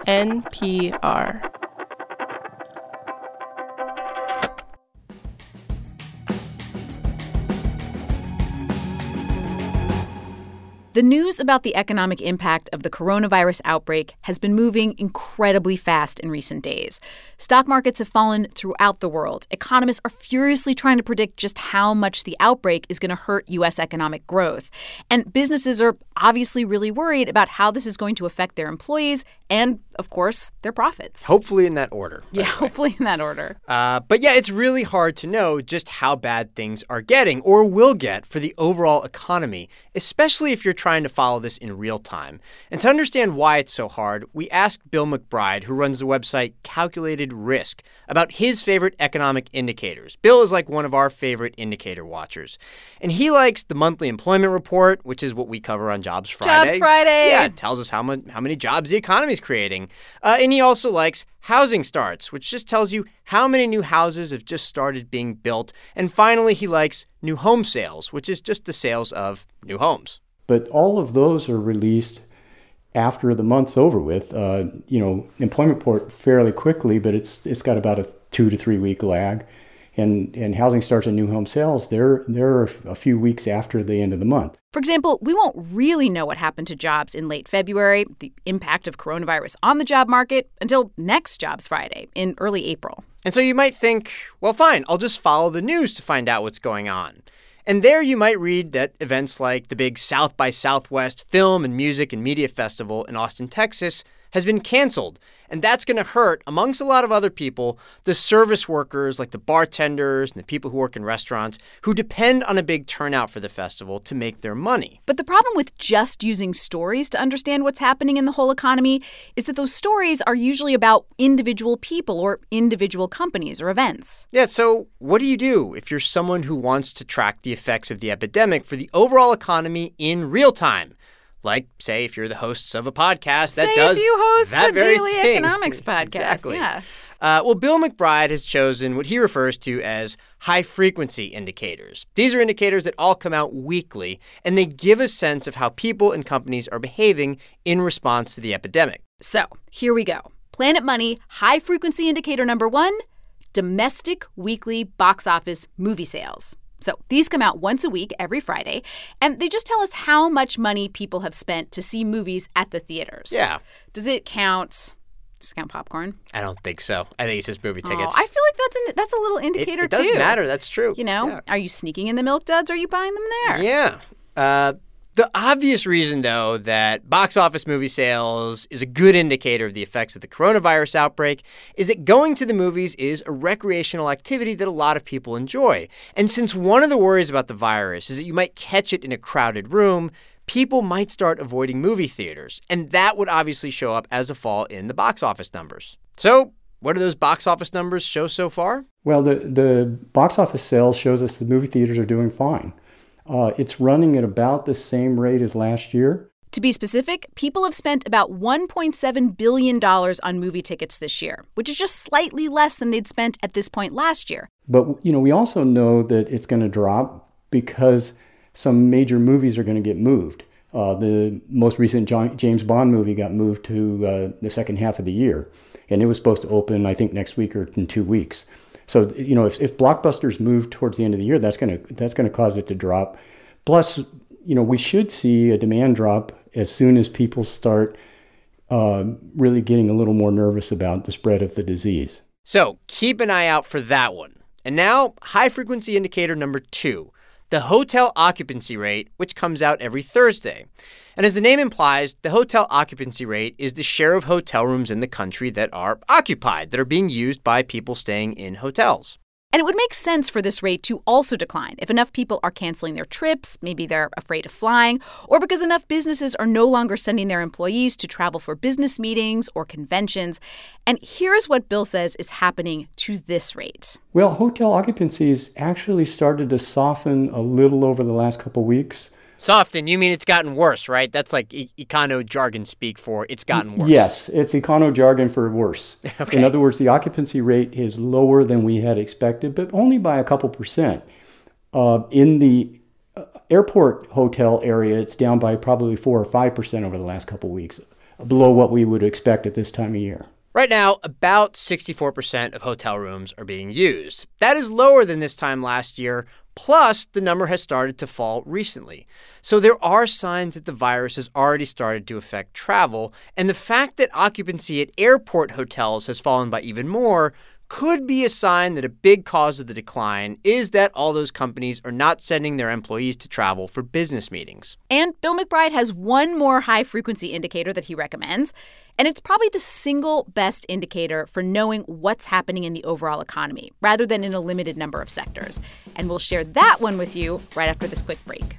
NPR. The news about the economic impact of the coronavirus outbreak has been moving incredibly fast in recent days. Stock markets have fallen throughout the world. Economists are furiously trying to predict just how much the outbreak is going to hurt U.S. economic growth. And businesses are obviously really worried about how this is going to affect their employees and, of course, their profits. Hopefully in that order. Yeah, hopefully in that order. But yeah, it's really hard to know just how bad things are getting or will get for the overall economy, especially if you're trying to follow this in real time. And to understand why it's so hard, we asked Bill McBride, who runs the website Calculated Risk, about his favorite economic indicators. Bill is like one of our favorite indicator watchers. And he likes the monthly employment report, which is what we cover on Jobs Friday. Jobs Friday! Yeah, it tells us how many jobs the economy is creating. And he also likes housing starts, which just tells you how many new houses have just started being built. And finally, he likes new home sales, which is just the sales of new homes. But all of those are released after the month's over with. Employment report fairly quickly, but it's got about a 2 to 3 week lag. And housing starts and new home sales, they're a few weeks after the end of the month. For example, we won't really know what happened to jobs in late February, the impact of coronavirus on the job market, until next Jobs Friday in early April. And so you might think, well, fine, I'll just follow the news to find out what's going on. And there you might read that events like the big South by Southwest Film and Music and Media Festival in Austin, Texas, has been canceled. And that's going to hurt, amongst a lot of other people, the service workers like the bartenders and the people who work in restaurants who depend on a big turnout for the festival to make their money. But the problem with just using stories to understand what's happening in the whole economy is that those stories are usually about individual people or individual companies or events. Yeah, so what do you do if you're someone who wants to track the effects of the epidemic for the overall economy in real time? Like, say, if you're the hosts of a podcast that does if you host that a very daily thing. economics podcast. Exactly. Yeah. Well, Bill McBride has chosen what he refers to as high-frequency indicators. These are indicators that all come out weekly, and they give a sense of how people and companies are behaving in response to the epidemic. So, here we go. Planet Money high-frequency indicator number 1, domestic weekly box office movie sales. So these come out once a week, every Friday, and they just tell us how much money people have spent to see movies at the theaters. Yeah. Does it count popcorn? I don't think so. I think it's just movie tickets. I feel like that's a little indicator, too. It does matter. That's true. You know, yeah. Are you sneaking in the milk duds or are you buying them there? Yeah. The obvious reason, though, that box office movie sales is a good indicator of the effects of the coronavirus outbreak is that going to the movies is a recreational activity that a lot of people enjoy. And since one of the worries about the virus is that you might catch it in a crowded room, people might start avoiding movie theaters. And that would obviously show up as a fall in the box office numbers. So what do those box office numbers show so far? Well, the box office sales shows us the movie theaters are doing fine. It's running at about the same rate as last year. To be specific, people have spent about $1.7 billion on movie tickets this year, which is just slightly less than they'd spent at this point last year. But, we also know that it's going to drop because some major movies are going to get moved. The most recent James Bond movie got moved to the second half of the year, and it was supposed to open, I think, next week or in 2 weeks. So, if blockbusters move towards the end of the year, that's going to cause it to drop. Plus, we should see a demand drop as soon as people start really getting a little more nervous about the spread of the disease. So keep an eye out for that one. And now, high-frequency indicator number 2, the hotel occupancy rate, which comes out every Thursday. And as the name implies, the hotel occupancy rate is the share of hotel rooms in the country that are occupied, that are being used by people staying in hotels. And it would make sense for this rate to also decline if enough people are canceling their trips, maybe they're afraid of flying, or because enough businesses are no longer sending their employees to travel for business meetings or conventions. And here's what Bill says is happening to this rate. Well, hotel occupancies actually started to soften a little over the last couple of weeks. Soften, you mean it's gotten worse, right? That's like econo jargon speak for it's gotten worse. Yes, it's econo jargon for worse. Okay. In other words, the occupancy rate is lower than we had expected, but only by a couple percent. In the airport hotel area, it's down by probably 4 or 5% over the last couple weeks. below what we would expect at this time of year. Right now, about 64% of hotel rooms are being used. That is lower than this time last year, plus the number has started to fall recently. So there are signs that the virus has already started to affect travel, and the fact that occupancy at airport hotels has fallen by even more could be a sign that a big cause of the decline is that all those companies are not sending their employees to travel for business meetings. And Bill McBride has one more high-frequency indicator that he recommends, and it's probably the single best indicator for knowing what's happening in the overall economy, rather than in a limited number of sectors. And we'll share that one with you right after this quick break.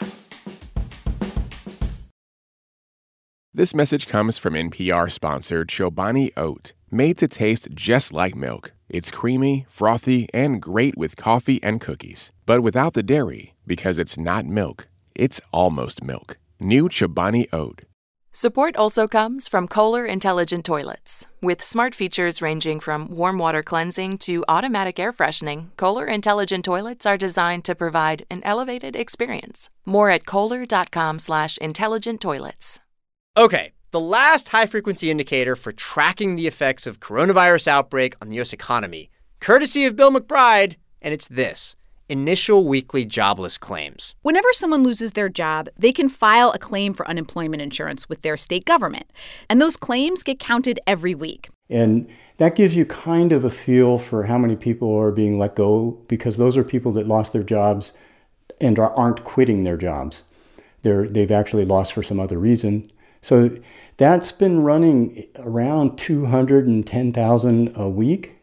This message comes from NPR-sponsored Chobani Oat. Made to taste just like milk. It's creamy, frothy, and great with coffee and cookies. But without the dairy, because it's not milk. It's almost milk. New Chobani Oat. Support also comes from Kohler Intelligent Toilets. With smart features ranging from warm water cleansing to automatic air freshening, Kohler Intelligent Toilets are designed to provide an elevated experience. More at Kohler.com/intelligent toilets. Okay, the last high-frequency indicator for tracking the effects of coronavirus outbreak on the U.S. economy, courtesy of Bill McBride, and it's this: initial weekly jobless claims. Whenever someone loses their job, they can file a claim for unemployment insurance with their state government. And those claims get counted every week. And that gives you kind of a feel for how many people are being let go, because those are people that lost their jobs and aren't quitting their jobs. They've actually lost for some other reason. So that's been running around 210,000 a week.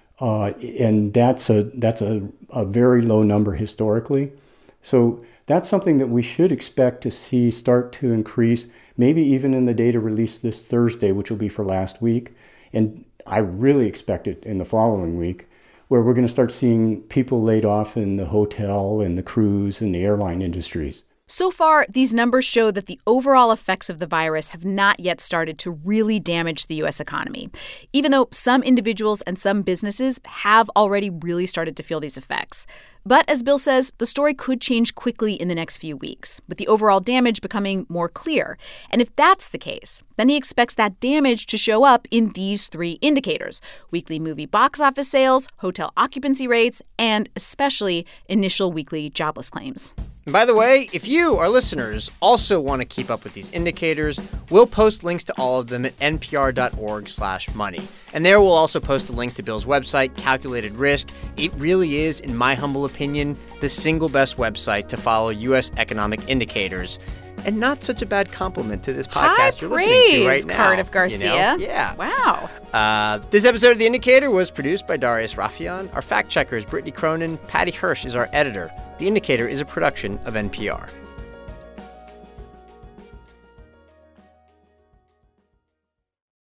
And that's a very low number historically. So that's something that we should expect to see start to increase, maybe even in the data released this Thursday, which will be for last week. And I really expect it in the following week, where we're going to start seeing people laid off in the hotel and the cruise and the airline industries. So far, these numbers show that the overall effects of the virus have not yet started to really damage the U.S. economy, even though some individuals and some businesses have already really started to feel these effects. But as Bill says, the story could change quickly in the next few weeks, with the overall damage becoming more clear. And if that's the case, then he expects that damage to show up in these three indicators: weekly movie box office sales, hotel occupancy rates, and especially initial weekly jobless claims. And by the way, if you, our listeners, also want to keep up with these indicators, we'll post links to all of them at npr.org/money. And there we'll also post a link to Bill's website, Calculated Risk. It really is, in my humble opinion, the single best website to follow U.S. economic indicators. And not such a bad compliment to this podcast you're listening to right now. Cardiff Garcia. You know? Yeah. Wow. This episode of The Indicator was produced by Darius Rafieyan. Our fact checker is Brittany Cronin. Patty Hirsch is our editor. The Indicator is a production of NPR.